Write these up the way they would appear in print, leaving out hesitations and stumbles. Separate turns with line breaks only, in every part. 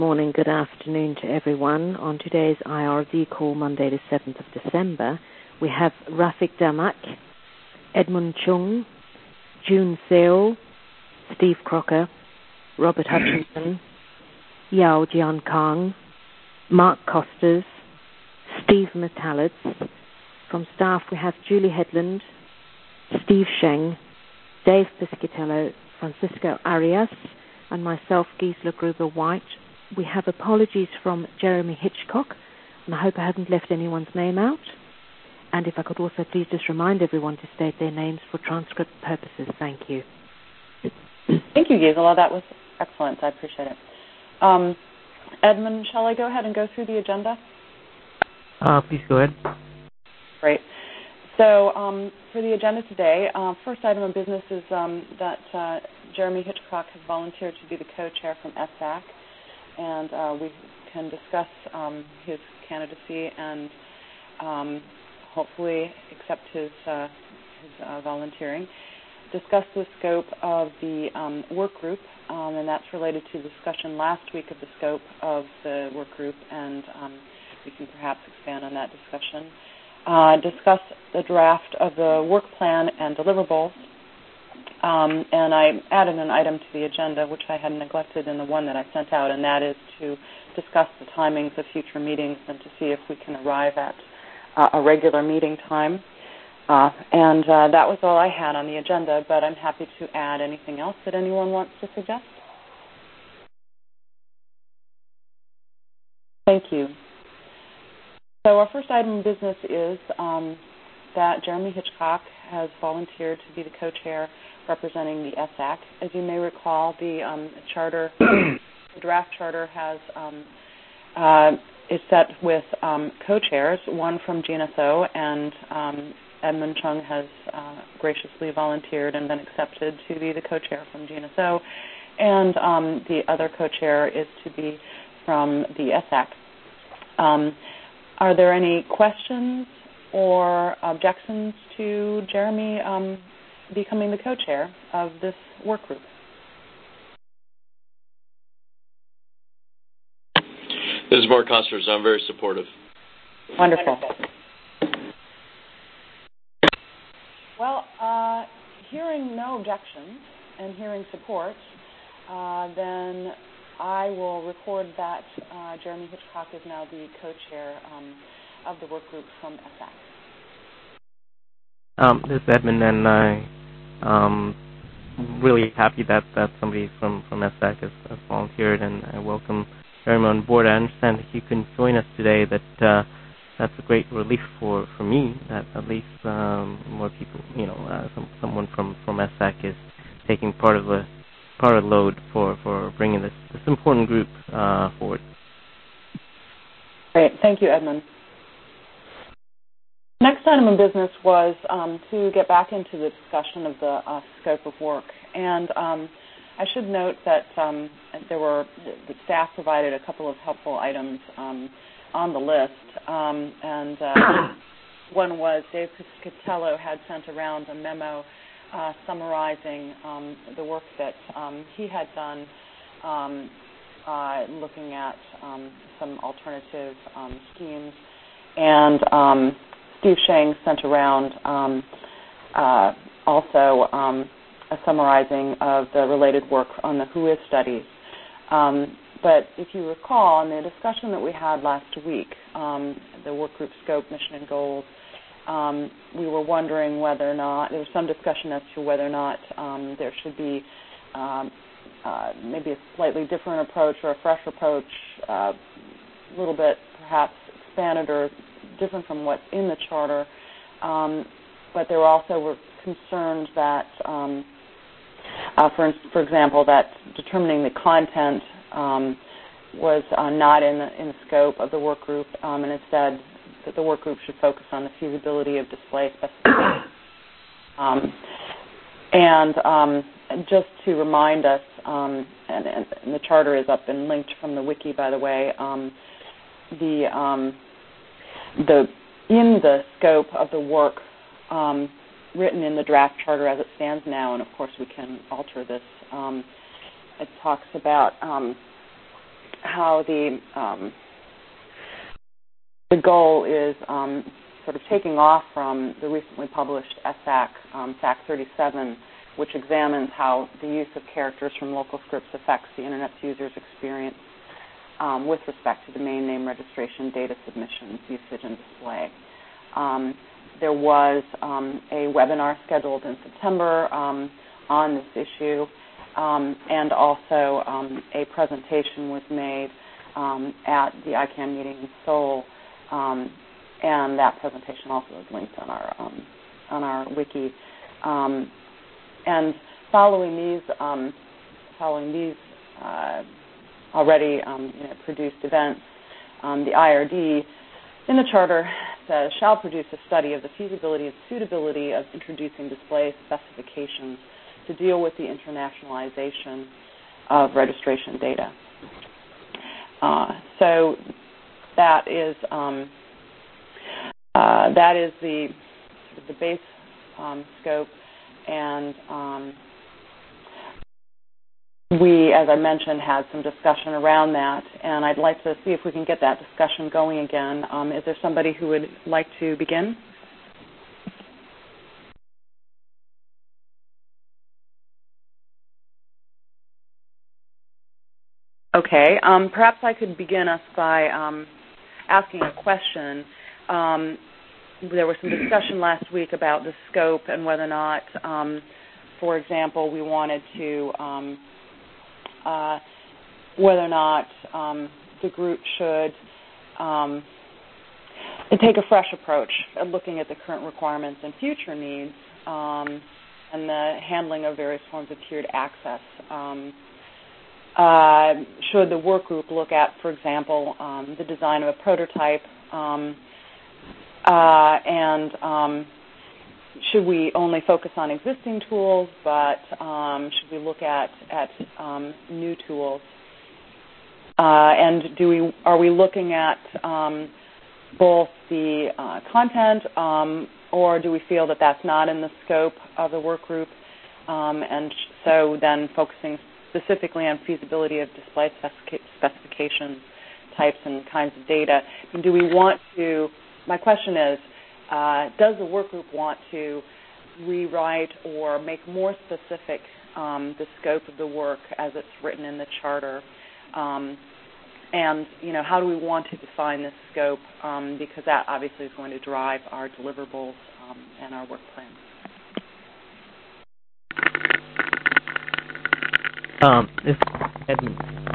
Morning, good afternoon to everyone. On today's IRD call, Monday the 7th of December, we have Rafik Damak, Edmund Chung, June Seo, Steve Crocker, Robert Hutchinson, Yao Jian Kang, Mark Costas, Steve Metalitz. From staff, we have Julie Headland, Steve Sheng, Dave Piscitello, Francisco Arias, and myself, Gisela Gruber-White. We have apologies from Jeremy Hitchcock, and I hope I haven't left anyone's name out. And if I could also please just remind everyone to state their names for transcript purposes. Thank you.
Thank you, Gisela. That was excellent. I appreciate it. Edmund, shall I go ahead and go through the agenda?
Please go ahead.
Great. So for the agenda today, first item of business is that Jeremy Hitchcock has volunteered to be the co-chair from ESSAC, and we can discuss his candidacy and hopefully accept his volunteering. Discuss the scope of the work group, and that's related to the discussion last week of the scope of the work group, and we can perhaps expand on that discussion. Discuss the draft of the work plan and deliverables. And I added an item to the agenda, which I had neglected in the one that I sent out, and that is to discuss the timings of future meetings and to see if we can arrive at a regular meeting time. And that was all I had on the agenda, but I'm happy to add anything else that anyone wants to suggest. Thank you. So our first item of business is that Jeremy Hitchcock has volunteered to be the co-chair representing the ESSAC. As you may recall, the charter, the draft charter is set with co-chairs, one from GNSO, and Edmund Chung has graciously volunteered and been accepted to be the co-chair from GNSO, and the other co-chair is to be from the ESSAC. Are there any questions or objections to Jeremy becoming the co-chair of this work group?
This is Mark Costas. I'm very supportive.
Wonderful. Well, hearing no objections and hearing support, then I will record that Jeremy Hitchcock is now the co-chair of the work group from ESSAC.
This is Edmund, and I'm really happy that somebody from ESSAC has volunteered, and I welcome Jeremy on board. I understand that he couldn't join us today. That's a great relief for me that at least more people, someone from ESSAC is taking part of the load for bringing this important group forward.
Great. Thank you, Edmund. Next item of business was to get back into the discussion of the scope of work. And I should note that the staff provided a couple of helpful items on the list. And one was Dave Piscitello had sent around a memo summarizing the work that he had done looking at some alternative schemes. And Steve Sheng sent around also a summarizing of the related work on the WHOIS studies. But if you recall, in the discussion that we had last week, the work group scope, mission, and goals, we were wondering whether or not, there was some discussion as to whether or not there should be maybe a slightly different approach or a fresh approach, a little bit perhaps expanded or different from what's in the charter. But there also were concerns that, for example, that determining the content was not in the scope of the work group, and instead that the work group should focus on the feasibility of display specifications. And just to remind us, and the charter is up and linked from the wiki, by the way, in the scope of the work written in the draft charter as it stands now, and of course we can alter this, it talks about how the goal is sort of taking off from the recently published SAC, SAC 37, which examines how the use of characters from local scripts affects the Internet's users' experience with respect to domain name registration, data submissions, usage, and display. There was a webinar scheduled in September on this issue, and also a presentation was made at the ICANN meeting in Seoul, and that presentation also is linked on our wiki. And following these already produced events, the IRD in the charter says shall produce a study of the feasibility and suitability of introducing display specifications to deal with the internationalization of registration data. So that is the base scope, and we, as I mentioned, had some discussion around that, and I'd like to see if we can get that discussion going again. Is there somebody who would like to begin? Okay, perhaps I could begin us by asking a question. There was some discussion last week about the scope and whether or not, for example, we wanted to, whether or not the group should take a fresh approach at looking at the current requirements and future needs and the handling of various forms of tiered access. Should the work group look at, for example, the design of a prototype, and should we only focus on existing tools, but should we look at new tools? And are we looking at both the content, or do we feel that that's not in the scope of the work group? And so then focusing specifically on feasibility of display specifications, types, and kinds of data. And do we want to, my question is, does the work group want to rewrite or make more specific the scope of the work as it's written in the charter? And, how do we want to define this scope? Because that obviously is going to drive our deliverables and our work plans.
This is Edmund.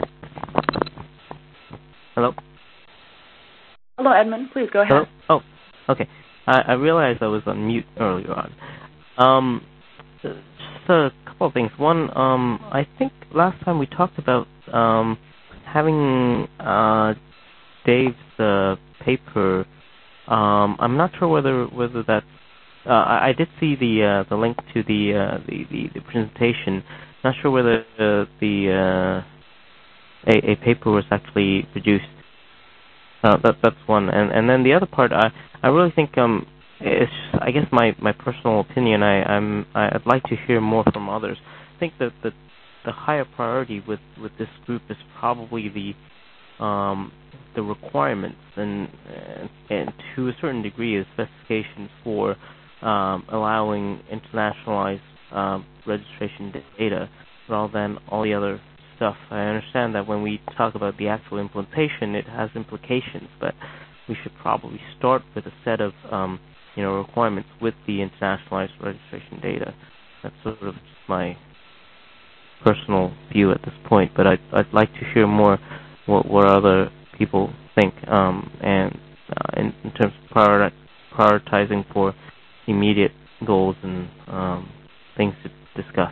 Hello?
Hello, Edmund. Please go ahead.
Hello? Oh, okay. I realized I was on mute earlier on. Just a couple of things. One, I think last time we talked about having Dave's paper. I'm not sure whether that's. I did see the link to the presentation. Not sure whether a paper was actually produced. That's one, and then the other part, I really think it's, I guess, my personal opinion. I'd like to hear more from others. I think that the higher priority with this group is probably the requirements and to a certain degree the specifications for allowing internationalized registration data rather than all the other stuff. I understand that when we talk about the actual implementation, it has implications, but we should probably start with a set of requirements with the internationalized registration data. That's sort of my personal view at this point, but I'd like to hear more what other people think, and in terms of prioritizing for immediate goals and things to discuss.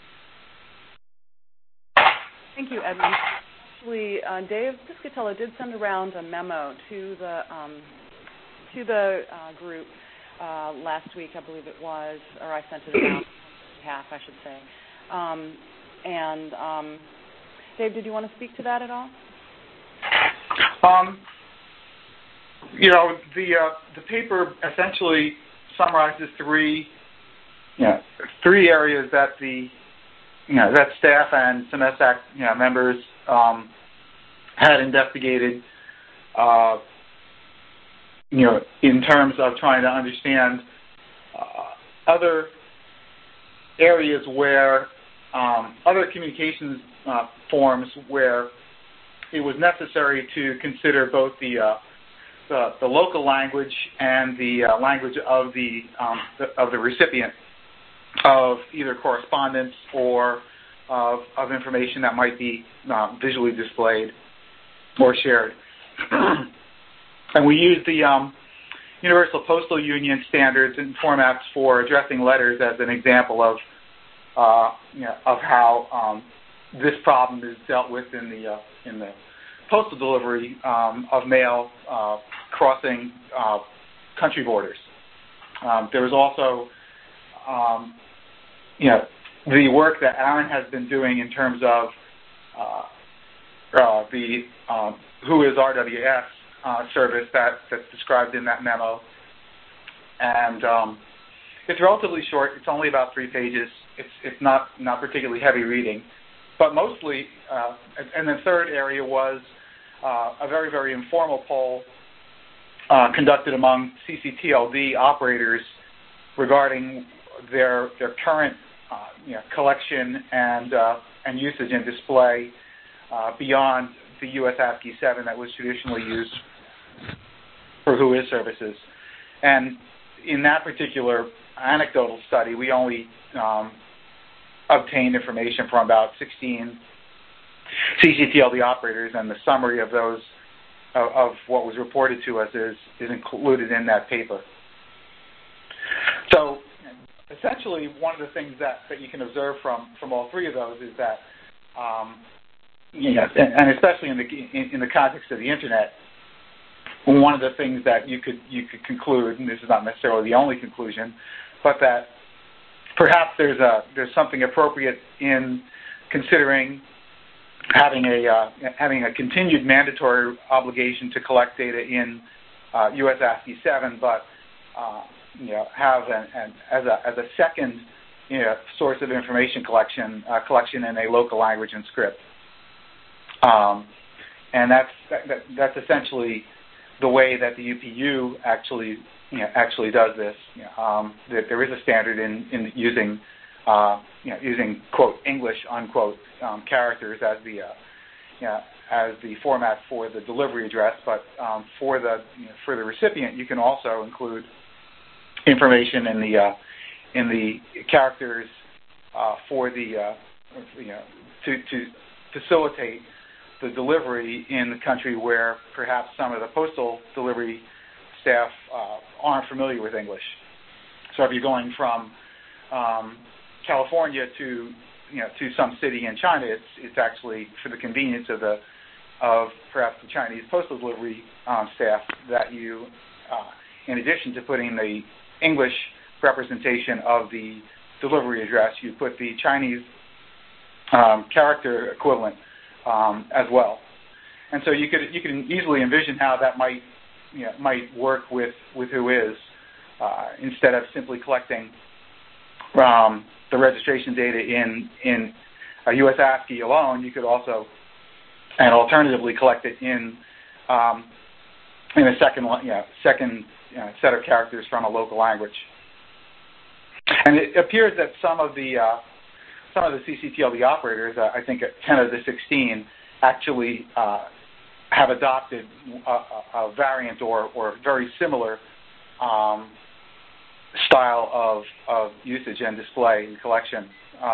Thank you, Edmund. Actually, Dave Piscatella did send around a memo to the group last week, I believe it was, or I sent it around on behalf, I should say. And Dave, did you want to speak to that at all?
The paper essentially summarizes three areas that that staff and some SAC members had investigated, in terms of trying to understand other areas where other communications forms where it was necessary to consider both the local language and the language of the recipient of either correspondence or of information that might be visually displayed or shared. And we use the Universal Postal Union standards and formats for addressing letters as an example of how this problem is dealt with in the postal delivery of mail crossing country borders. There was also, the work that Aaron has been doing in terms of the Who is RWS service that's described in that memo. And it's relatively short. It's only about 3 pages. It's not particularly heavy reading. But mostly, and the third area was a very, very informal poll conducted among CCTLD operators regarding their current collection and usage and display beyond the US ASCII 7 that was traditionally used for Who is services. And in that particular anecdotal study, we only obtained information from about 16 CCTLD operators, and the summary of those of what was reported to us is included in that paper. So essentially, one of the things that you can observe from all 3 of those is that, and especially in the context of the internet, one of the things that you could conclude, and this is not necessarily the only conclusion, but that perhaps there's something appropriate in considering having a continued mandatory obligation to collect data in US ASCII 7, but have as a second source of information collection in a local language and script. And that's essentially the way that the UPU actually does this. That there is a standard in using quote English unquote characters as the format for the delivery address, but for the recipient, you can also include information in the characters for the to facilitate the delivery in the country where perhaps some of the postal delivery staff aren't familiar with English. So if you're going from California to some city in China, it's actually for the convenience of perhaps the Chinese postal delivery staff that you, in addition to putting the English representation of the delivery address, you put the Chinese character equivalent as well. And so you can easily envision how that might work with Who is, instead of simply collecting the registration data in US ASCII alone. You could also, and alternatively, collect it in a second set of characters from a local language. And it appears that some of the CCTLD operators, I think 10 of the 16, actually have adopted a variant or very similar style of usage and display and collection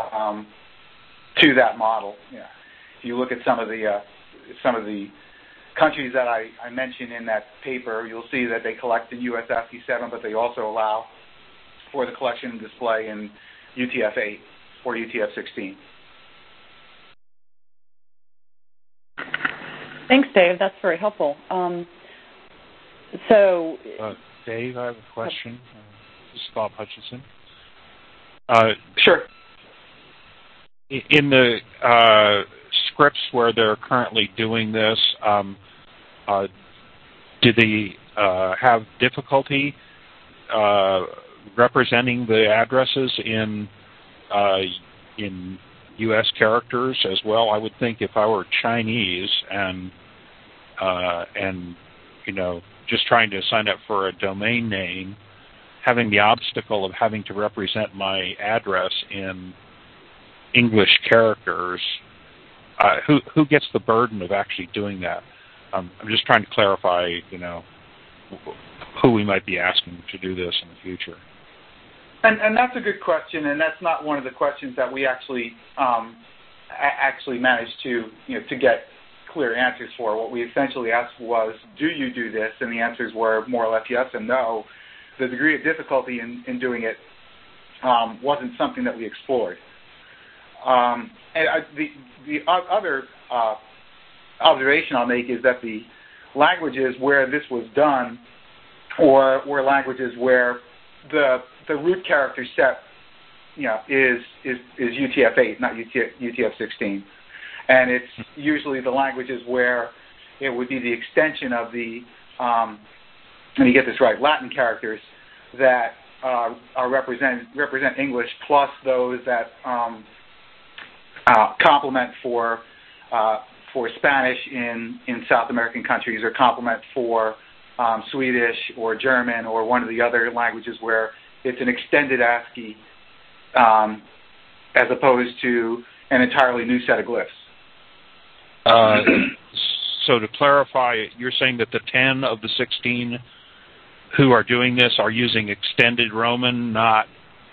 to that model. If you look at some of the countries that I mentioned in that paper, you'll see that they collect in US ASCII 7, but they also allow for the collection and display in UTF-8 or UTF-16.
Thanks, Dave. That's very helpful.
Dave, I have a question. This is Bob Hutchinson.
Sure.
In the scripts where they're currently doing this, do they have difficulty representing the addresses in U.S. characters as well? I would think if I were Chinese and and just trying to sign up for a domain name, having the obstacle of having to represent my address in English characters. Who gets the burden of actually doing that? I'm just trying to clarify, who we might be asking to do this in the future.
And that's a good question, and that's not one of the questions that we actually managed to get clear answers for. What we essentially asked was, do you do this? And the answers were more or less yes and no. The degree of difficulty in doing it wasn't something that we explored. The other observation I'll make is that the languages where this was done were languages where the root character set is UTF-8, not UTF-16. And it's usually the languages where it would be the extension of the, let me get this right, Latin characters that represent English, plus those that complement for Spanish in South American countries, or complement for Swedish or German or one of the other languages where it's an extended ASCII as opposed to an entirely new set of glyphs.
So to clarify, you're saying that the 10 of the 16 who are doing this are using extended Roman, not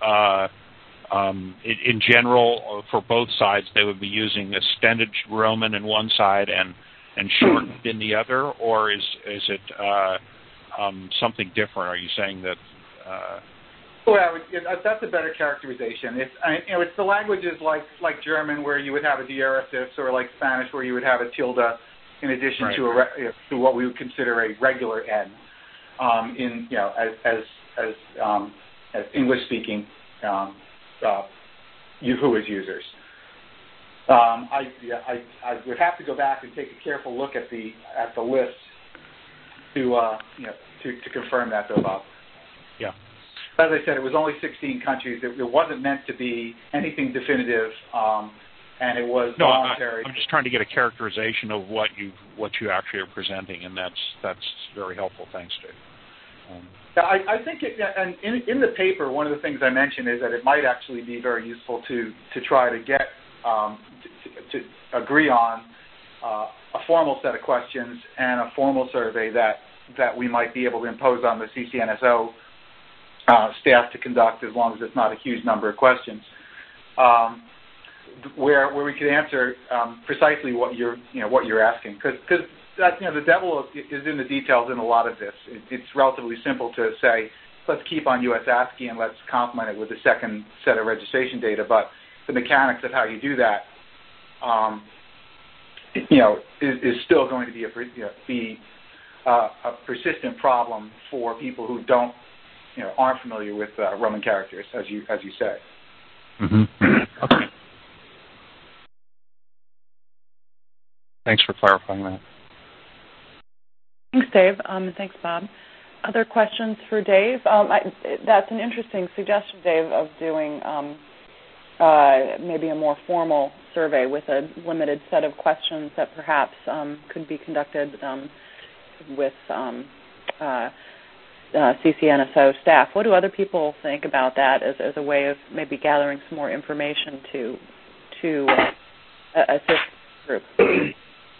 in general for both sides they would be using extended Roman in one side and shortened in the other, or is it something different? Are you saying that?
Well, that's a better characterization. It's the languages like German where you would have a dearrhythmus, or like Spanish where you would have a tilde in addition
right.
to what we would consider a regular N as English speaking Whois users. I would have to go back and take a careful look at the list to confirm that, though, Bob.
Yeah.
As I said, it was only 16 countries. It wasn't meant to be anything definitive, and it was voluntary.
I'm just trying to get a characterization of what you actually are presenting, and that's very helpful. Thanks, Dave.
I think, and in the paper, one of the things I mentioned is that it might actually be very useful to try to get to agree on a formal set of questions and a formal survey that we might be able to impose on the CCNSO staff to conduct, as long as it's not a huge number of questions, where we could answer precisely what you're asking, because the devil is in the details in a lot of this. It's relatively simple to say, let's keep on US ASCII and let's complement it with a second set of registration data, but the mechanics of how you do that is still going to be a persistent problem for people who aren't familiar with Roman characters, as you say.
Mm-hmm. Okay. Thanks for clarifying that.
Thanks, Dave. Thanks, Bob. Other questions for Dave? That's an interesting suggestion, Dave, of doing maybe a more formal survey with a limited set of questions that perhaps could be conducted with CCNSO staff. What do other people think about that as a way of maybe gathering some more information to assist the group?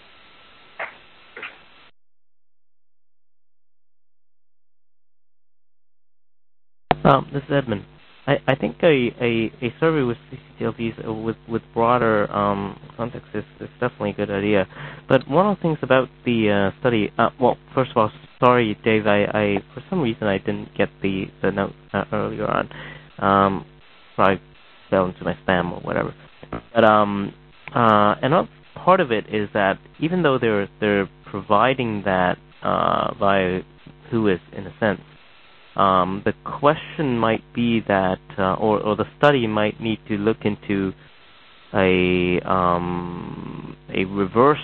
This is Edmund. I think a survey with CCTLVs with broader context is definitely a good idea. But one of the things about the study, well, first of all, sorry, Dave, I for some reason I didn't get the note earlier on. Probably fell into my spam or whatever. But another part of it is that even though they're providing that via Whois in a sense, the question might be that, or the study might need to look into a reverse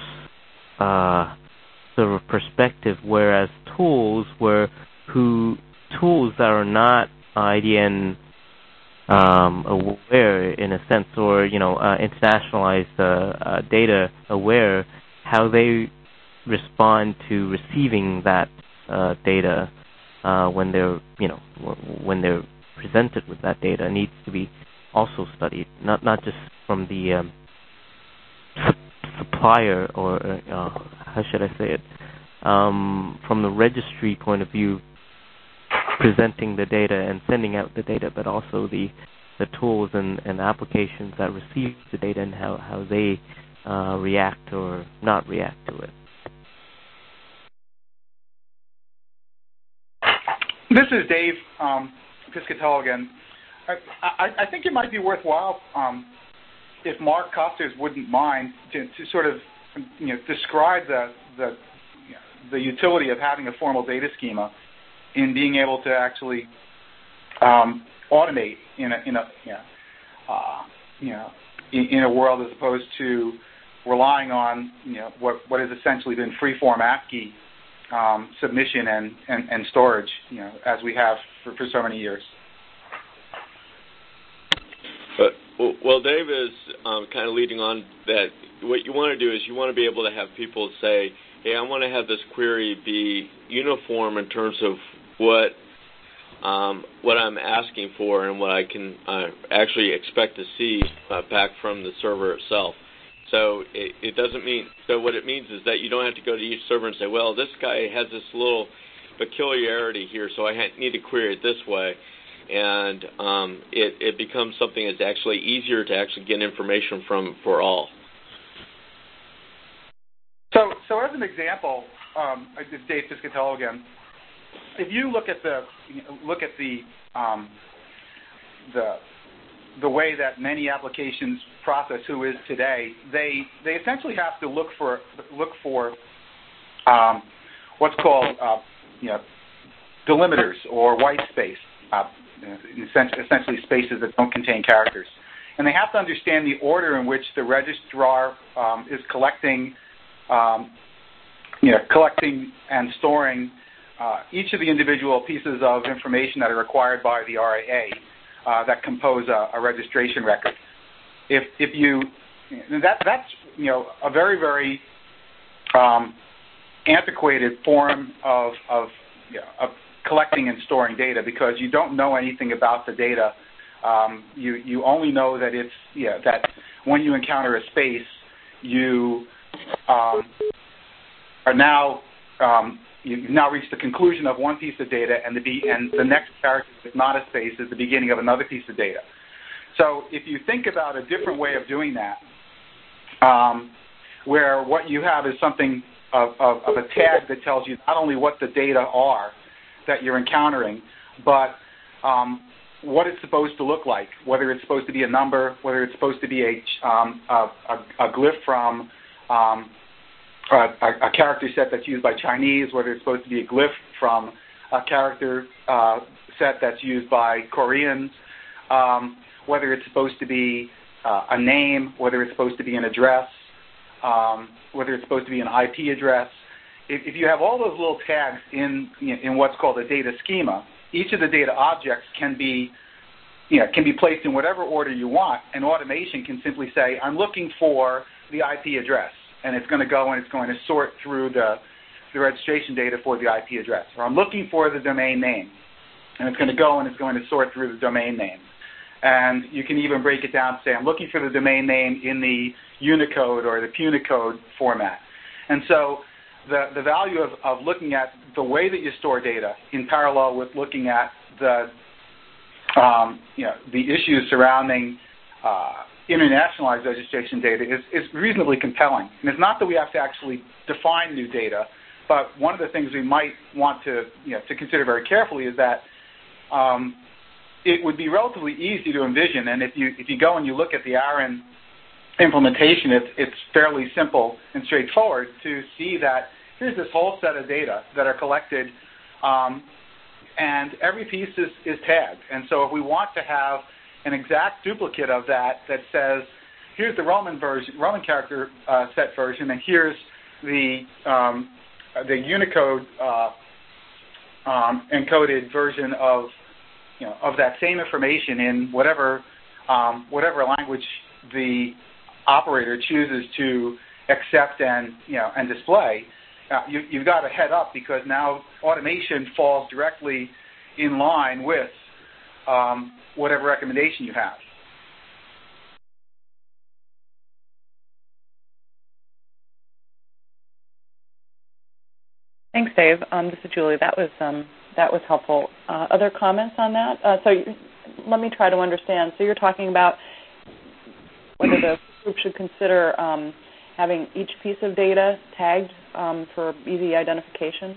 sort of perspective, whereas tools that are not IDN aware in a sense, or internationalized data aware, how they respond to receiving that data when they're presented with that data needs to be also studied, not just from the supplier, or how should I say it, from the registry point of view, presenting the data and sending out the data, but also the tools and applications that receive the data and how they react or not react to it.
This is Dave Piscitello again. I think it might be worthwhile if Mark Costers wouldn't mind to sort of describe the utility of having a formal data schema in being able to actually automate in a world, as opposed to relying on what has essentially been free-form ASCII submission and storage, as we have for so many years.
Well, Dave is kind of leading on that. What you want to do is you want to be able to have people say, hey, I want to have this query be uniform in terms of what I'm asking for and what I can actually expect to see back from the server itself. So it doesn't mean, so what it means is that you don't have to go to each server and say, well, this guy has this little peculiarity here, so I need to query it this way. And it becomes something that's actually easier to actually get information from for all.
So as an example, this is Dave Piscitello again. If you look at the way that many applications process who is today, they essentially have to look for what's called delimiters or white space, essentially spaces that don't contain characters, and they have to understand the order in which the registrar is collecting and storing each of the individual pieces of information that are required by the RAA that compose a registration record. That's a very, very antiquated form of collecting and storing data, because you don't know anything about the data. You only know that that when you encounter a space, you you've now reached the conclusion of one piece of data, and the next character that's not a space is the beginning of another piece of data. So if you think about a different way of doing that, where what you have is something of a tag that tells you not only what the data are that you're encountering, but what it's supposed to look like, whether it's supposed to be a number, whether it's supposed to be a glyph from a character set that's used by Chinese, whether it's supposed to be a glyph from a character set that's used by Koreans, whether it's supposed to be a name, whether it's supposed to be an address, whether it's supposed to be an IP address. If you have all those little tags in what's called a data schema, each of the data objects can be placed in whatever order you want, and automation can simply say, I'm looking for the IP address, and it's going to go and it's going to sort through the registration data for the IP address. Or I'm looking for the domain name, and it's going to go and it's going to sort through the domain name. And you can even break it down to say, I'm looking for the domain name in the Unicode or the Punicode format. And so the value of looking at the way that you store data in parallel with looking at the issues surrounding internationalized registration data is reasonably compelling. And it's not that we have to actually define new data, but one of the things we might want to consider very carefully is that it would be relatively easy to envision, and if you go and you look at the ARIN implementation, it's fairly simple and straightforward to see that here's this whole set of data that are collected, and every piece is tagged. And so if we want to have an exact duplicate of that says, here's the Roman character set version, and here's the Unicode encoded version of that same information in whatever language the operator chooses to accept and display, you've got a head up, because now automation falls directly in line with whatever recommendation you have.
Thanks, Dave. This is Julie. That was helpful. Other comments on that? So let me try to understand. So you're talking about whether the group should consider having each piece of data tagged for easy identification.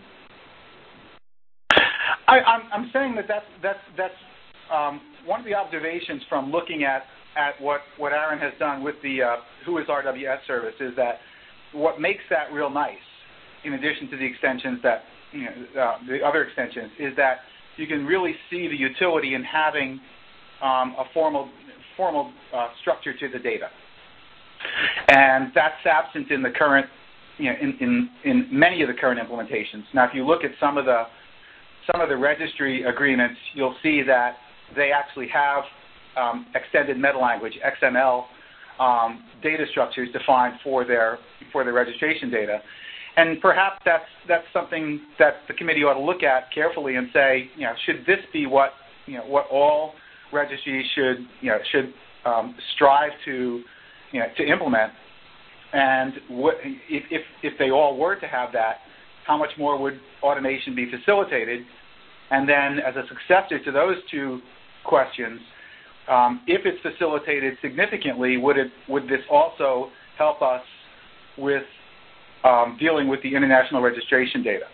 I'm saying that's one of the observations from looking at what Aaron has done with the Who is RWS service is that what makes that real nice, in addition to the extensions that the other extensions, is that you can really see the utility in having a formal structure to the data, and that's absent in the current, in many of the current implementations. Now, if you look at some of the registry agreements, you'll see that they actually have extended meta-language (XML) data structures defined for their registration data. And perhaps that's something that the committee ought to look at carefully and say, should this be what all registries should strive to implement? And if they all were to have that, how much more would automation be facilitated? And then, as a successor to those two questions, if it's facilitated significantly, would this also help us with dealing with the international registration data?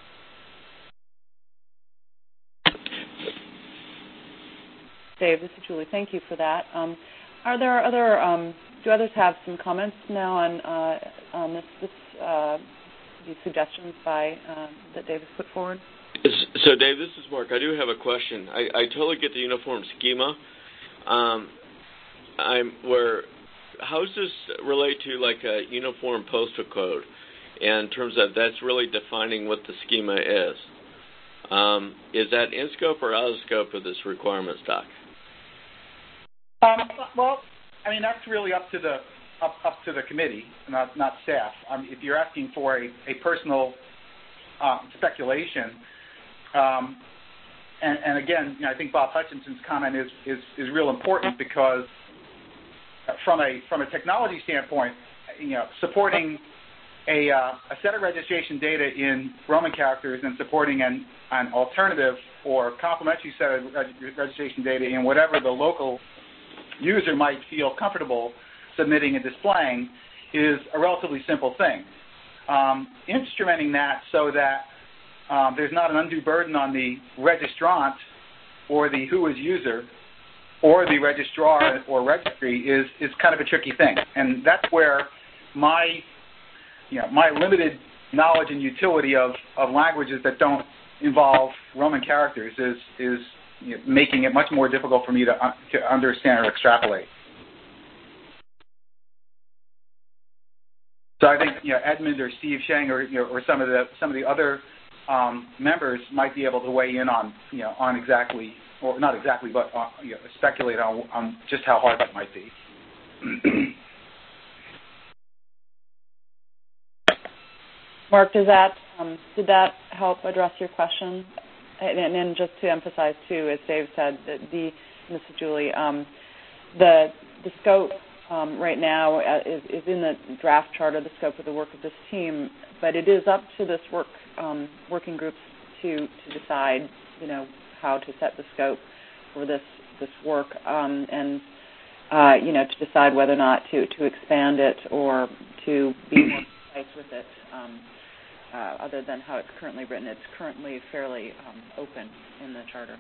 Dave, this is Julie. Thank you for that. Are there other? Do others have some comments now on these suggestions that Dave has put forward?
So, Dave, this is Mark. I do have a question. I totally get the uniform schema. How does this relate to like a uniform postal code? In terms of that's really defining what the schema is. Is that in scope or out of scope of this requirements doc?
Well, I mean, that's really up to the committee, not staff. If you're asking for a personal speculation, and again, I think Bob Hutchinson's comment is real important, because from a technology standpoint, supporting a set of registration data in Roman characters and supporting an alternative or complementary set of registration data in whatever the local user might feel comfortable submitting and displaying is a relatively simple thing. Instrumenting that so that there's not an undue burden on the registrant or the who is user or the registrar or registry is kind of a tricky thing. And that's where my limited knowledge and utility of languages that don't involve Roman characters is making it much more difficult for me to understand or extrapolate. So I think Edmund or Steve Sheng or some of the other members might be able to weigh in on exactly, or not exactly, but speculate on just how hard that might be.
Mark, did that help address your question? And just to emphasize too, as Dave said, that this is Julie, the scope right now is in the draft charter, the scope of the work of this team, but it is up to this working group to decide, how to set the scope for this work, and to decide whether or not to expand it or to be more precise with it. Other than how it's currently written, it's currently fairly open in the charter.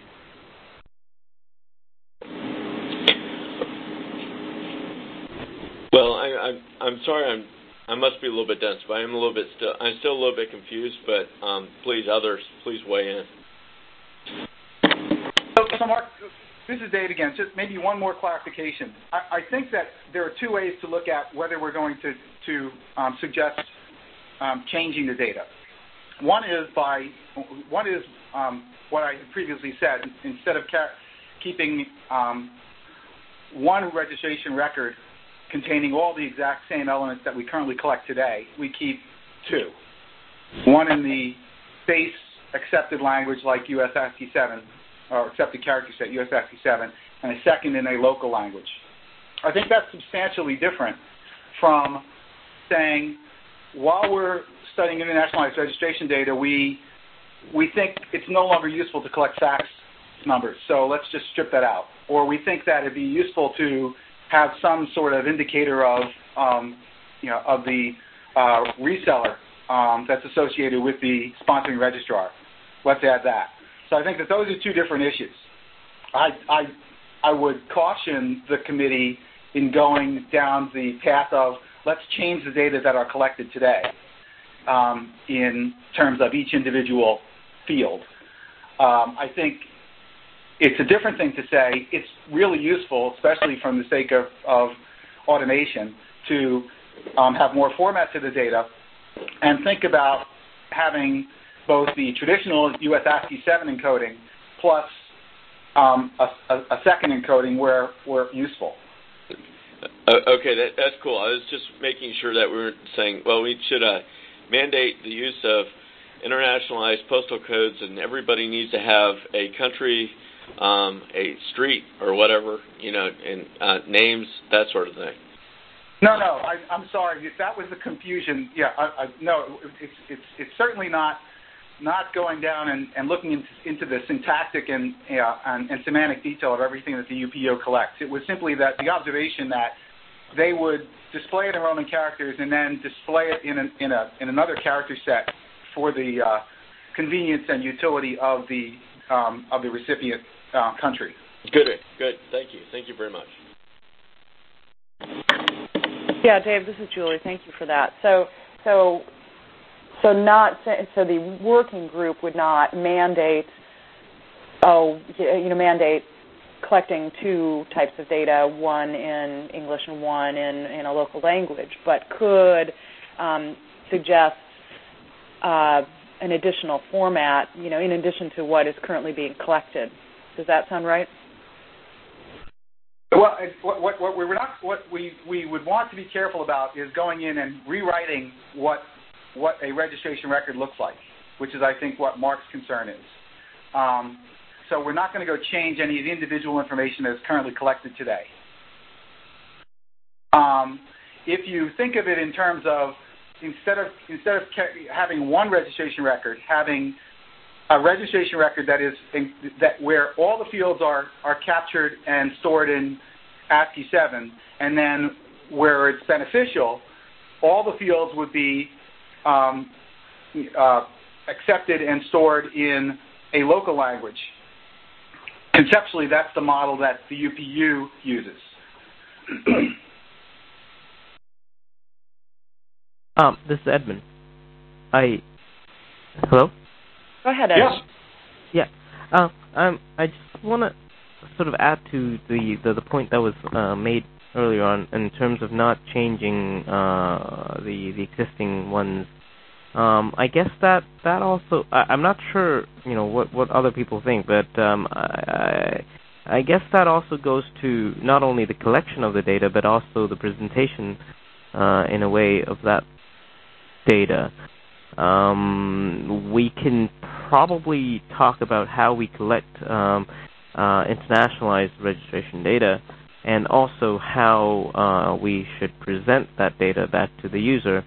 Well, I'm sorry, I must be a little bit dense, but I'm still a little bit confused. But please weigh in.
So Mark, this is Dave again. Just maybe one more clarification. I think that there are two ways to look at whether we're going to suggest changing the data. One is what I previously said. Instead of keeping one registration record containing all the exact same elements that we currently collect today, we keep two. one in the base accepted language like US ASCII 7, or accepted character set US ASCII 7, and a second in a local language. I think that's substantially different from saying, while we're studying internationalized registration data, we think it's no longer useful to collect fax numbers, so let's just strip that out. Or we think that it'd be useful to have some sort of indicator of the reseller that's associated with the sponsoring registrar. Let's add that. So I think that those are two different issues. I would caution the committee in going down the path of let's change the data that are collected today in terms of each individual field. I think it's a different thing to say it's really useful, especially from the sake of automation, to have more format to the data and think about having both the traditional US ASCII 7 encoding plus a second encoding where useful.
Okay, that's cool. I was just making sure that we weren't saying, well, we should mandate the use of internationalized postal codes and everybody needs to have a country, a street or whatever, and names, that sort of thing.
No, I'm sorry. If that was the confusion, yeah, no, it's certainly not going down and looking into the syntactic and semantic detail of everything that the UPO collects. It was simply that the observation that they would display it in Roman characters and then display it in another character set for the convenience and utility of the recipient country.
Good. Thank you very much.
Yeah, Dave, this is Julie. Thank you for that. So the working group would not mandate collecting two types of data, one in English and one in a local language, but could suggest an additional format, in addition to what is currently being collected. Does that sound right?
Well, what we would want to be careful about is going in and rewriting what a registration record looks like, which is, I think, what Mark's concern is. So we're not going to go change any of the individual information that is currently collected today. If you think of it in terms of instead of having one registration record, having a registration record where all the fields are captured and stored in ASCII 7, and then where it's beneficial, all the fields would be accepted and stored in a local language. Conceptually, that's the model that the UPU uses.
This is Edmund. Hello?
Go ahead, Edmund.
Yeah. I just want to sort of add to the point that was made earlier on in terms of not changing the existing ones. I guess that also, I'm not sure, what other people think, but I guess that also goes to not only the collection of the data, but also the presentation in a way of that data. We can probably talk about how we collect internationalized registration data and also how we should present that data back to the user.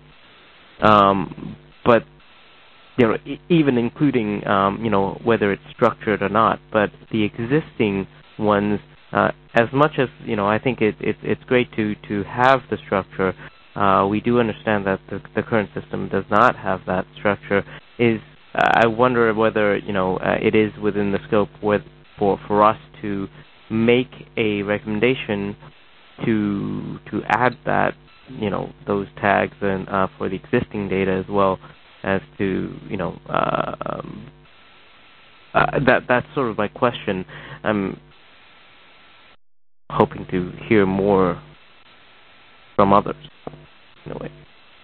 But even including whether it's structured or not, but the existing ones, as much as I think it's great to have the structure. We do understand that the current system does not have that structure. I wonder whether it is within the scope for us to make a recommendation to add that those tags and for the existing data as well as to that's sort of my question. I'm hoping to hear more from others in a way.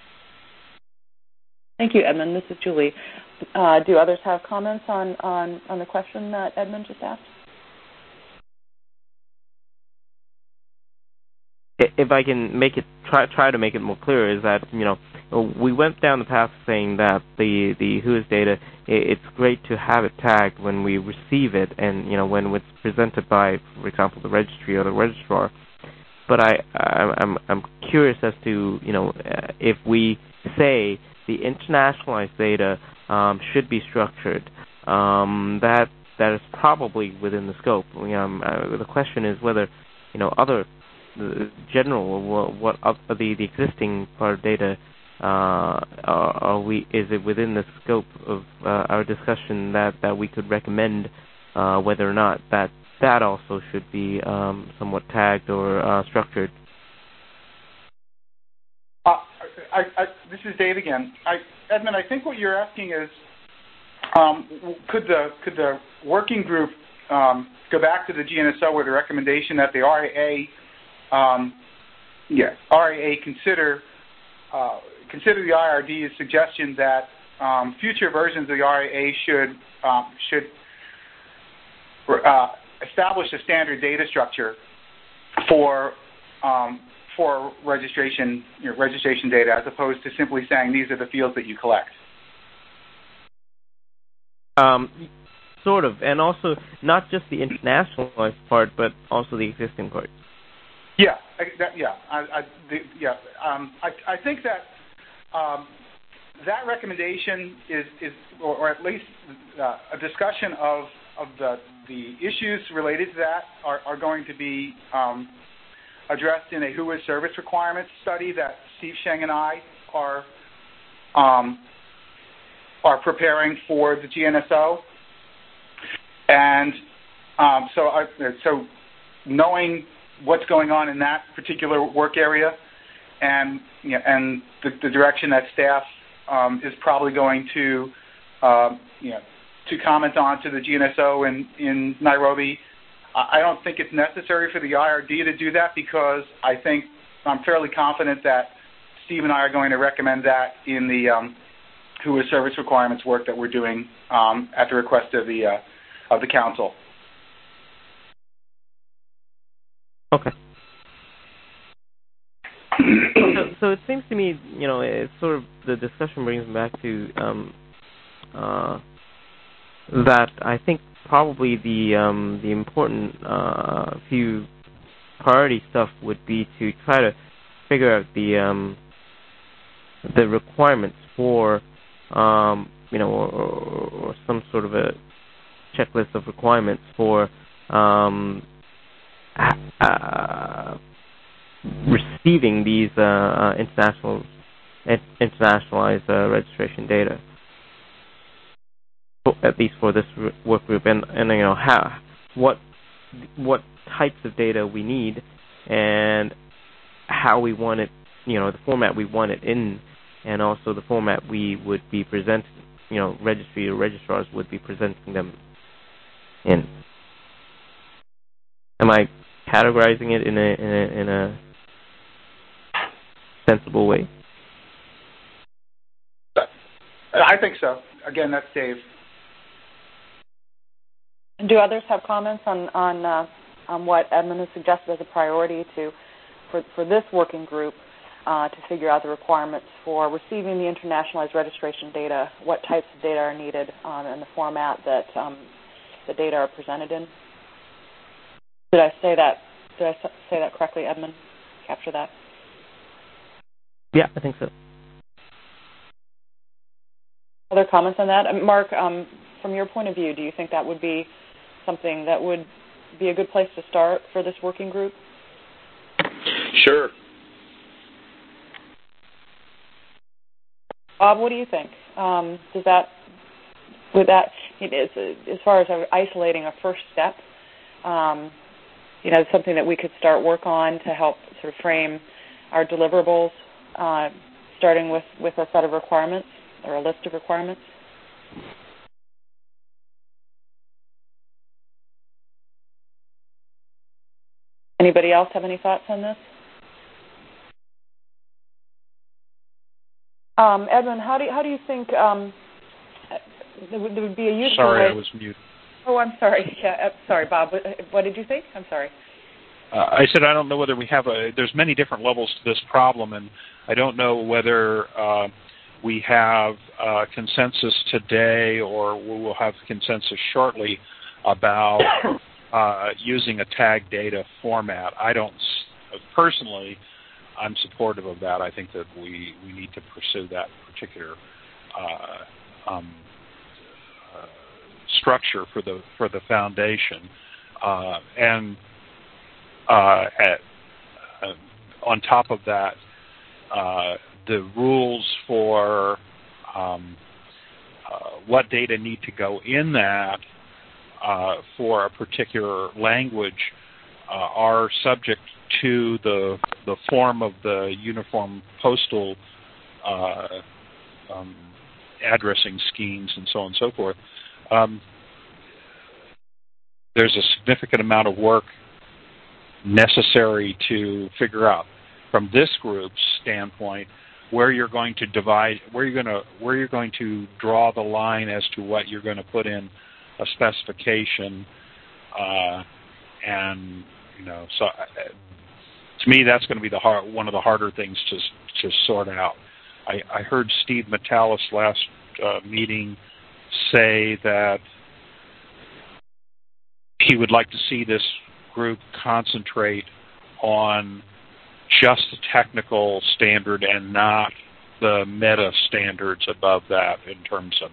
Thank you, Edmund. This is Julie. Do others have comments on the question that Edmund just asked?
if I can make it try to make it more clear, is that we went down the path saying that the WHOIS data, it's great to have it tagged when we receive it, and when it's presented by, for example, the registry or the registrar. But I'm curious as to if we say the internationalized data should be structured, that is probably within the scope. The question is whether other general what the existing part of data is it within the scope of our discussion that we could recommend whether or not that also should be somewhat tagged or structured.
This is Dave again. Edmund, I think what you're asking is, could the working group go back to the GNSO with a recommendation that the RAA consider the IRD's suggestion that future versions of the RAA should establish a standard data structure for registration data, as opposed to simply saying these are the fields that you collect.
Sort of, and also not just the internationalized part, but also the existing part.
I think that that recommendation is or at least a discussion of the issues related to that are going to be addressed in a WHOIS service requirements study that Steve Sheng and I are preparing for the GNSO, and so knowing what's going on in that particular work area, and the direction that staff is probably going to comment on to the GNSO in Nairobi. I don't think it's necessary for the IRD to do that, because I'm fairly confident that Steve and I are going to recommend that in the WHOIS service requirements work that we're doing at the request of the council.
Okay. So it seems to me, it's sort of the discussion brings me back to that I think probably the important few priority stuff would be to try to figure out the requirements for or some sort of a checklist of requirements for receiving these internationalized registration data, at least for this work group, and what types of data we need, and how we want it, the format we want it in, and also the format we would be presenting, registry or registrars would be presenting them in. Am I categorizing it in a sensible way?
I think so. Again, that's Dave.
Do others have comments on what Edmund has suggested as a priority for this working group to figure out the requirements for receiving the internationalized registration data? What types of data are needed in the format that the data are presented in? Did I say that correctly, Edmund? Capture that?
Yeah, I think so.
Other comments on that? Mark, from your point of view, do you think that would be something that would be a good place to start for this working group?
Sure.
Bob, what do you think? As far as isolating a first step, something that we could start work on to help sort of frame our deliverables, starting with a set of requirements or a list of requirements? Anybody else have any thoughts on this? Edmund, how do you think there would be a useful way?
Sorry, I was muted.
Oh, I'm sorry. Yeah, sorry, Bob. What did you think? I'm sorry.
I said I don't know whether we have there's many different levels to this problem, and I don't know whether we have consensus today or we will have consensus shortly about using a tag data format. I don't personally. I'm supportive of that. I think that we need to pursue that particular structure for the foundation, and on top of that, the rules for what data need to go in that for a particular language are subject to the form of the Uniform Postal addressing schemes and so on and so forth. There's a significant amount of work necessary to figure out from this group's standpoint where you're going to divide, where you're going to draw the line as to what you're going to put in a specification, and so to me that's going to be one of the harder things to sort out. I heard Steve Metalis last meeting say that he would like to see this group concentrate on just the technical standard and not the meta standards above that in terms of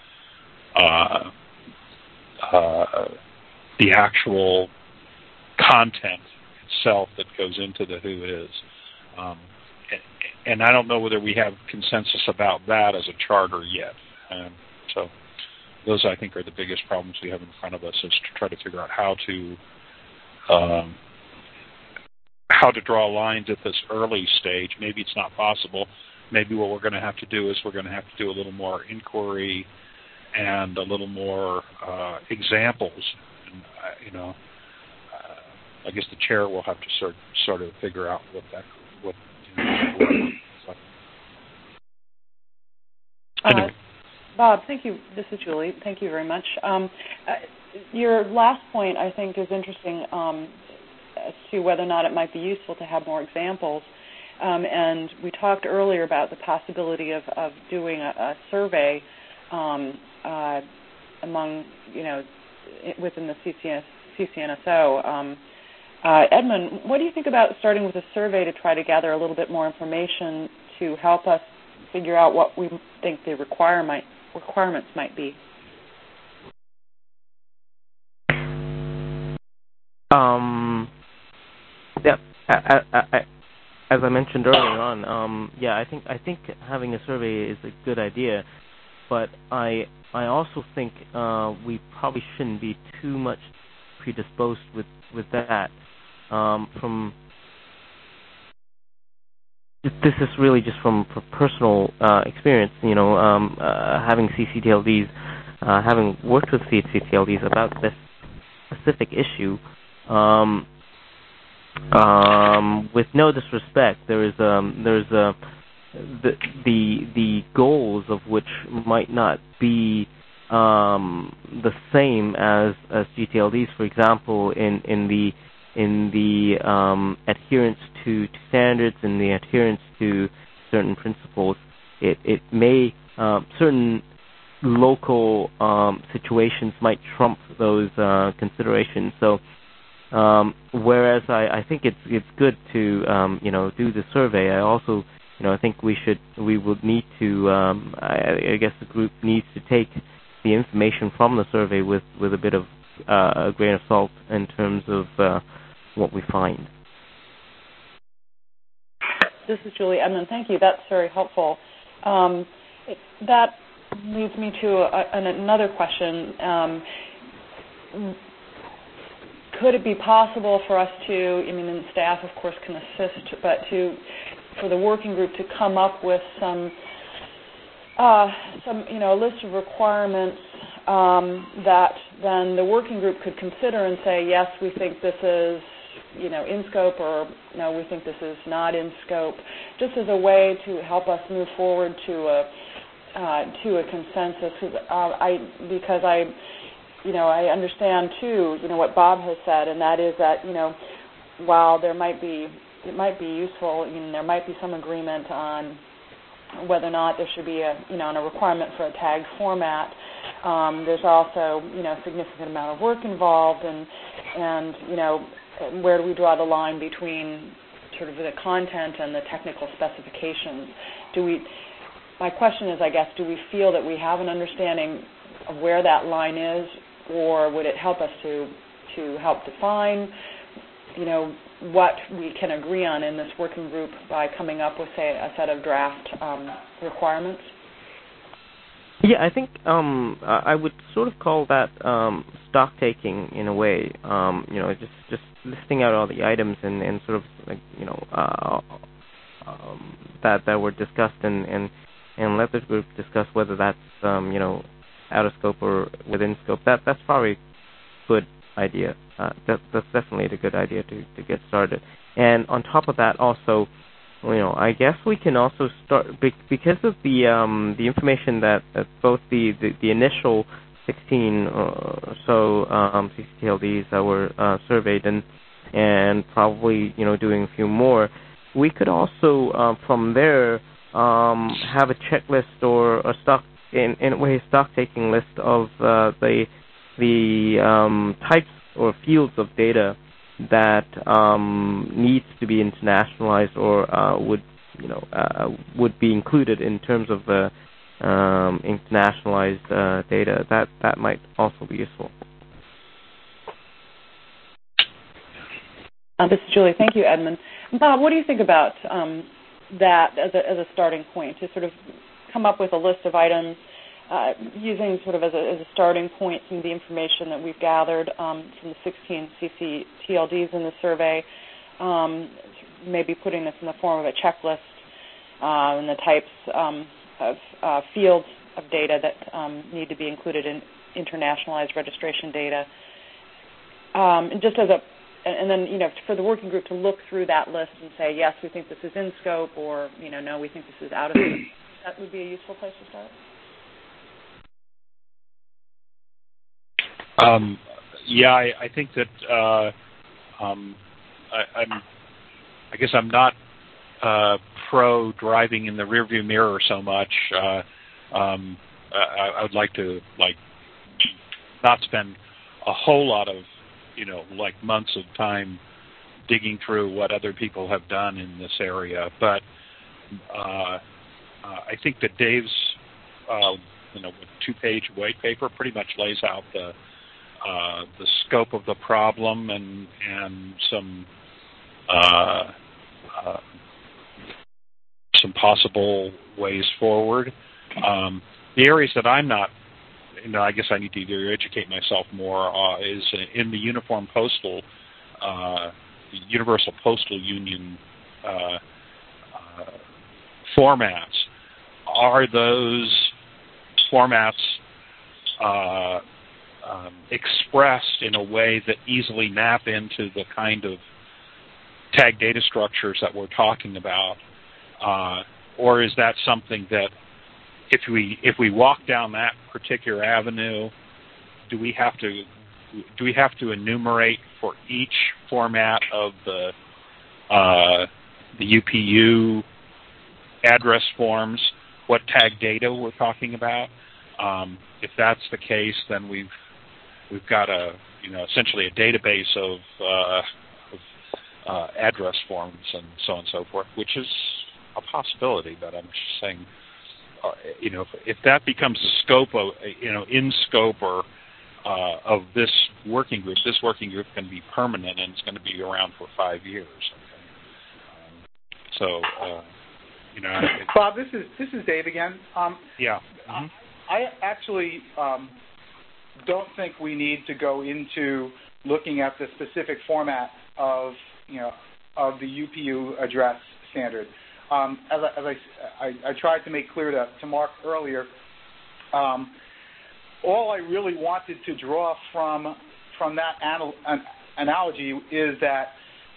the actual content itself that goes into the who is. And I don't know whether we have consensus about that as a charter yet. So those, I think, are the biggest problems we have in front of us, is to try to figure out how to draw lines at this early stage. Maybe it's not possible. Maybe what we're going to have to do is we're going to have to do a little more inquiry and a little more examples. And, I guess the chair will have to sort of figure out what. Anyway.
Bob, thank you. This is Julie. Thank you very much. Your last point, I think, is interesting as to whether or not it might be useful to have more examples. And we talked earlier about the possibility of doing a survey among, within the CCNSO. Edmund, what do you think about starting with a survey to try to gather a little bit more information to help us figure out what we think the requirements might be?
Yeah. As I mentioned earlier on, I think having a survey is a good idea, but I also think we probably shouldn't be too much predisposed with that. This is really just from personal experience, having CCTLDs, having worked with CCTLDs about this specific issue. With no disrespect, the goals of which might not be the same as GTLDs. For example, in the adherence to standards and the adherence to certain principles, it may certain local situations might trump those considerations. So. Whereas I think it's good to do the survey, I also I think we would need to I guess the group needs to take the information from the survey with a bit of a grain of salt in terms of what we find.
This is Julie Edmund. Thank you. That's very helpful. That leads me to another question. Could it be possible for us to, and staff, of course, can assist, but for the working group to come up with some a list of requirements that then the working group could consider and say, yes, we think this is, in scope, or no, we think this is not in scope, just as a way to help us move forward to a consensus. Because I understand too, what Bob has said, and that is that, while it might be useful, there might be some agreement on whether or not there should be a requirement for a tagged format. There's also a significant amount of work involved, and where do we draw the line between sort of the content and the technical specifications? My question is, I guess, do we feel that we have an understanding of where that line is, or would it help us to help define, what we can agree on in this working group by coming up with, say, a set of draft requirements?
Yeah, I think I would sort of call that stock taking in a way. Just listing out all the items and sort of that were discussed and let the group discuss whether that's out of scope or within scope. That's probably a good idea. That's definitely a good idea to get started. And on top of that, also, I guess we can also start because of the information that both the initial 16 or so CCTLDs that were surveyed and probably doing a few more. We could also from there have a checklist or a stock in a way stock taking list of the types or fields of data that needs to be internationalized or would be included in terms of internationalized data. That might also be useful.
This is Julie. Thank you, Edmund. Bob, what do you think about that as a starting point, to sort of come up with a list of items using sort of as a starting point some of the information that we've gathered from the 16 CCTLDs in the survey, maybe putting this in the form of a checklist and the types of fields of data that need to be included in internationalized registration data. And then, for the working group to look through that list and say, yes, we think this is in scope, or, no, we think this is out of scope. That would be a useful place to start.
I think that I guess I'm not pro driving in the rearview mirror so much. I would like to not spend a whole lot of months of time digging through what other people have done in this area, but I think that Dave's 2-page white paper pretty much lays out the scope of the problem and some possible ways forward. The areas that I'm not, I guess I need to either educate myself more, is in the Uniform Postal, the Universal Postal Union formats. Are those formats expressed in a way that easily map into the kind of tag data structures that we're talking about, or is that something that if we walk down that particular avenue, do we have to enumerate for each format of the UPU address forms what tag data we're talking about? If that's the case, then we've got essentially a database of address forms and so on and so forth, which is a possibility. But I'm just saying, if that becomes the scope of in scope or of this working group can be permanent and it's going to be around for 5 years.
Bob, this is Dave again.
Yeah.
Mm-hmm. I actually don't think we need to go into looking at the specific format of the UPU address standard. As I tried to make clear to Mark earlier, all I really wanted to draw from that analogy is that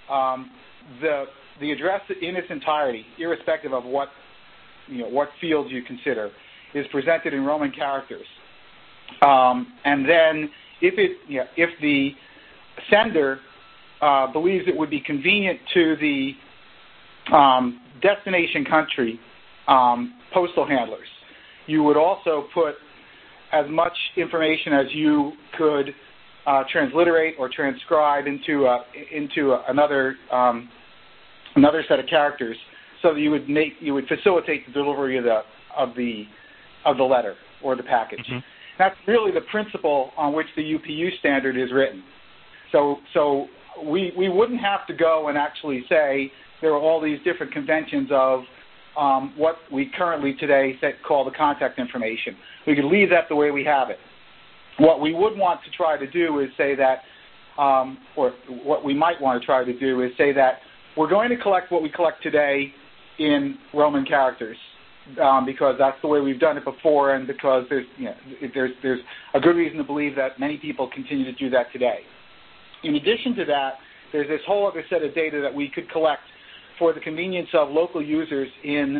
the address in its entirety, irrespective of what fields you consider, is presented in Roman characters. And then if the sender believes it would be convenient to the destination country postal handlers, you would also put as much information as you could transliterate or transcribe into another set of characters, so that you would facilitate the delivery of the letter or the package. Mm-hmm. That's really the principle on which the UPU standard is written. So we wouldn't have to go and actually say there are all these different conventions of what we currently today call the contact information. We could leave that the way we have it. What we would want to try to do is say that, or what we might want to try to do is say that we're going to collect what we collect today in Roman characters, because that's the way we've done it before, and because there's a good reason to believe that many people continue to do that today. In addition to that, there's this whole other set of data that we could collect for the convenience of local users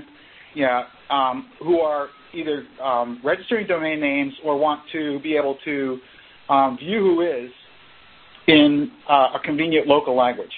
who are either registering domain names or want to be able to view who is in a convenient local language.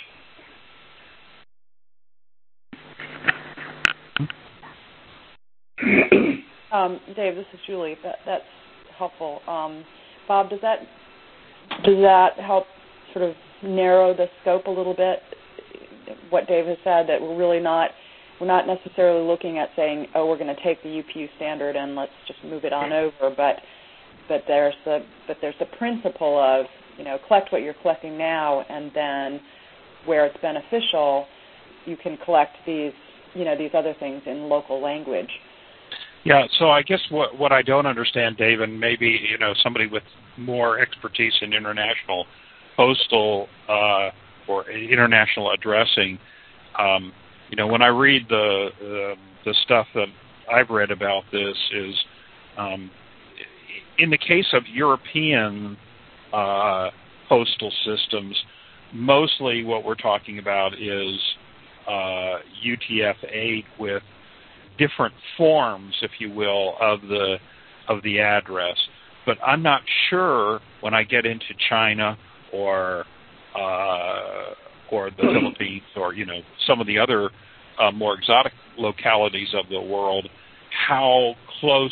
Dave, this is Julie. That's helpful. Bob, does that help sort of narrow the scope a little bit? What Dave has said, that we're not necessarily looking at saying, oh, we're going to take the UPU standard and let's just move it on over, but there's the principle of, collect what you're collecting now, and then where it's beneficial, you can collect these other things in local language.
Yeah, so I guess what I don't understand, Dave, and maybe somebody with more expertise in international postal or international addressing, when I read the stuff that I've read about this is, in the case of European postal systems, mostly what we're talking about is UTF-8 with different forms, if you will, of the address. But I'm not sure when I get into China or the Philippines or some of the other more exotic localities of the world, how close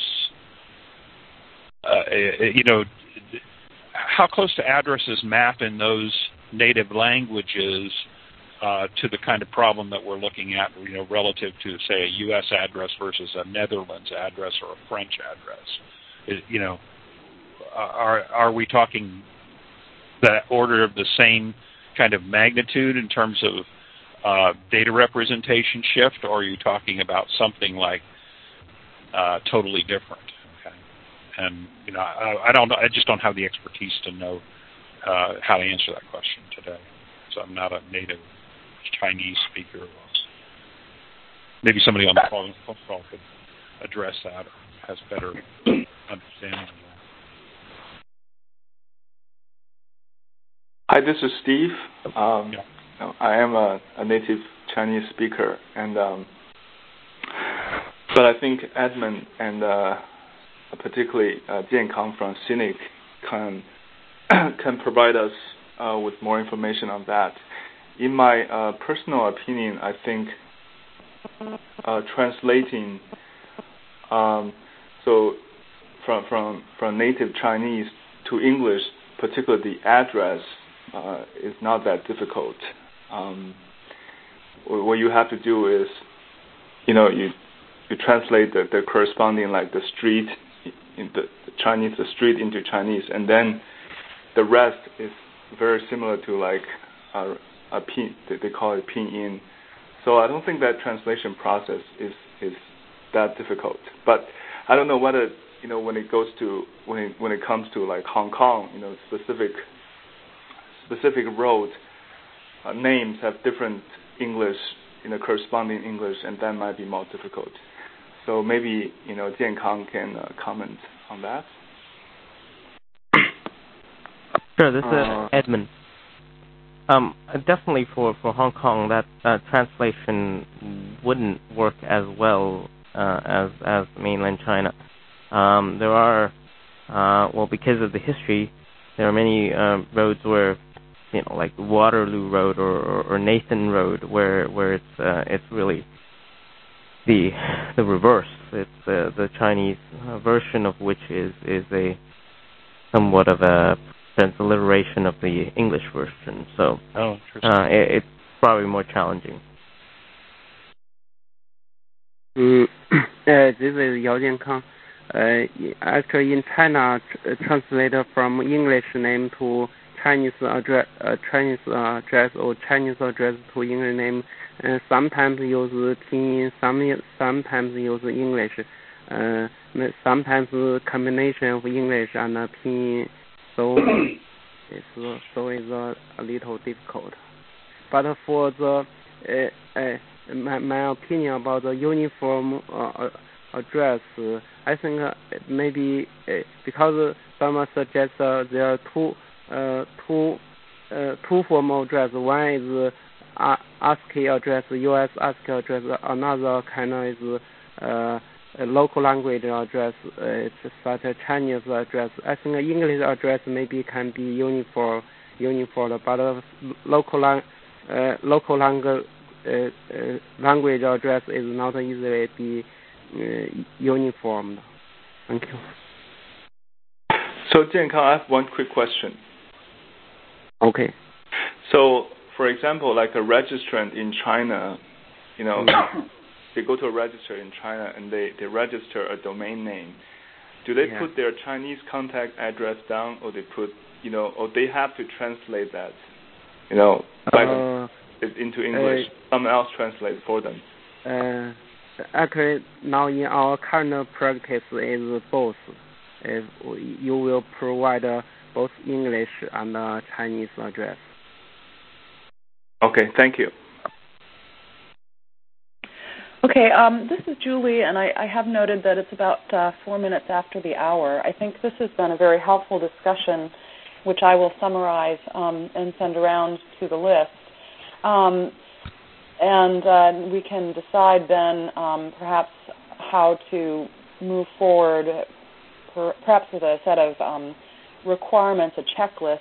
to addresses map in those native languages to the kind of problem that we're looking at, relative to, say, a U.S. address versus a Netherlands address or a French address. Are we talking that order of the same kind of magnitude in terms of data representation shift, or are you talking about something like totally different? Okay. And I don't know. I just don't have the expertise to know how to answer that question today. So I'm not a native Chinese speaker. Maybe somebody on the phone call could address that or has better understanding of that.
Hi, this is Steve. I am a native Chinese speaker, and but I think Edmund and particularly Jiankang from CINIC can provide us with more information on that. In my personal opinion, I think translating so from native Chinese to English, particularly the address, is not that difficult. What you have to do is, you translate the corresponding, like the street, in the Chinese, the street into Chinese, and then the rest is very similar to like a pin. They call it pinyin. So I don't think that translation process is that difficult. But I don't know whether when it comes to like Hong Kong, specific road names have different English, corresponding English, and that might be more difficult. So maybe Jiankang can comment on that.
Sure, this is Edmund. Definitely for Hong Kong, that translation wouldn't work as well as mainland China. There are, because of the history, there are many roads where like Waterloo Road or Nathan Road, where it's really the reverse. It's the Chinese version of which is a somewhat of a transliteration of the English version. So it's probably more challenging.
This is Yao Jiankang. Actually, in China, translated from English name to Chinese address or Chinese address to English name. Sometimes use pinyin, sometimes use English. Sometimes combination of English and pinyin. So it's a little difficult. But for the my opinion about the uniform address, I think maybe because someone suggests there are two formal address. One is ASCII address, U.S. ASCII address. Another kind of is a local language address. It's such a Chinese address. I think English address maybe can be uniform, but local language address is not easily be uniform. Thank you.
So, Jiankang, I have one quick question.
Okay.
So, for example, like a registrant in China, they go to a registrar in China and they register a domain name. Do they put their Chinese contact address down, or they put, or they have to translate that, into English? Someone else translates for them.
Actually, now in our current practice is both. You will provide both English and Chinese address.
Okay, thank you.
Okay, this is Julie, and I have noted that it's about 4 minutes after the hour. I think this has been a very helpful discussion, which I will summarize and send around to the list. And we can decide then perhaps how to move forward, perhaps with a set of requirements, a checklist,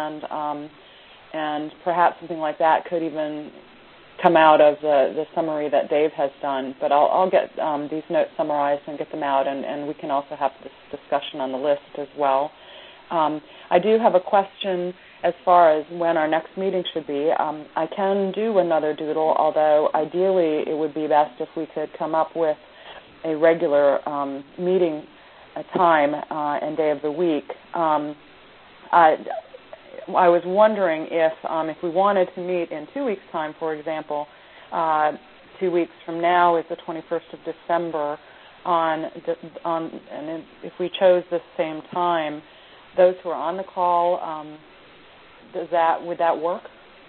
and perhaps something like that could even come out of the summary that Dave has done. But I'll get these notes summarized and get them out, and we can also have this discussion on the list as well. I do have a question as far as when our next meeting should be. I can do another doodle, although ideally it would be best if we could come up with a regular meeting time and day of the week. I was wondering if we wanted to meet in 2 weeks' time, for example, 2 weeks from now is the 21st of December, and if we chose this same time, those who are on the call, would that work?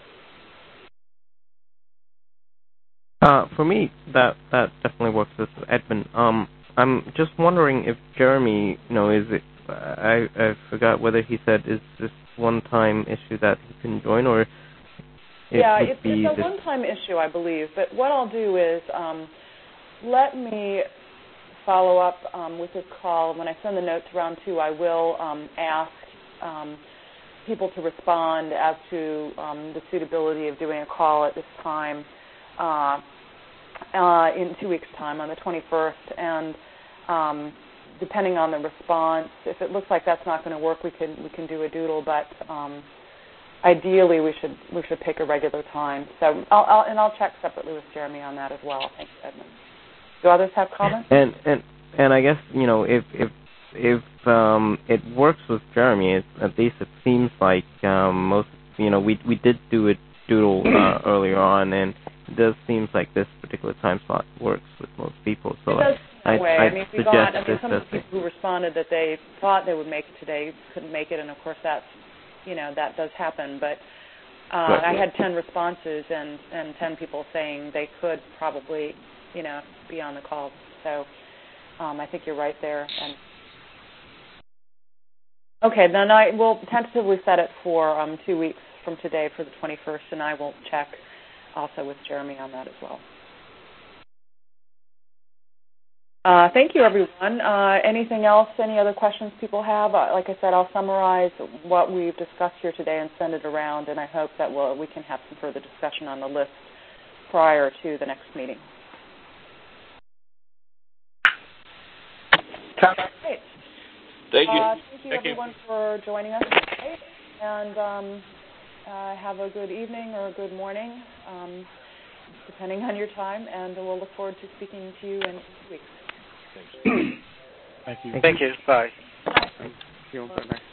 For me, that definitely works. This is Edmund. I'm just wondering if Jeremy, is it? I forgot whether he said is this one-time issue that he can join, or
it's a one-time issue, I believe. But what I'll do is let me follow up with this call. When I send the notes around too, I will ask people to respond as to the suitability of doing a call at this time in 2 weeks' time on the 21st, and depending on the response, if it looks like that's not going to work, we can do a doodle, but ideally we should pick a regular time. So I'll check separately with Jeremy on that as well. Thanks, Edmund. Do others have comments?
And I guess if it works with Jeremy, at least it seems like most we did do a doodle earlier on, and it does seem like this particular time slot works with most people. So
I suggest some of the people who responded that they thought they would make it today couldn't make it, and of course that does happen. But I had 10 responses and 10 people saying they could probably be on the call. So I think you're right there. And okay, then I will tentatively set it for 2 weeks from today for the 21st, and I will check also with Jeremy on that as well. Thank you, everyone. Anything else, any other questions people have? Like I said, I'll summarize what we've discussed here today and send it around, and I hope that we can have some further discussion on the list prior to the next meeting. Great.
Thank you.
Thank you, everyone, for joining us today, and have a good evening or a good morning, depending on your time, and we'll look forward to speaking to you in 2 weeks.
Thank you.
Thank you. Bye. Thank you. Bye-bye.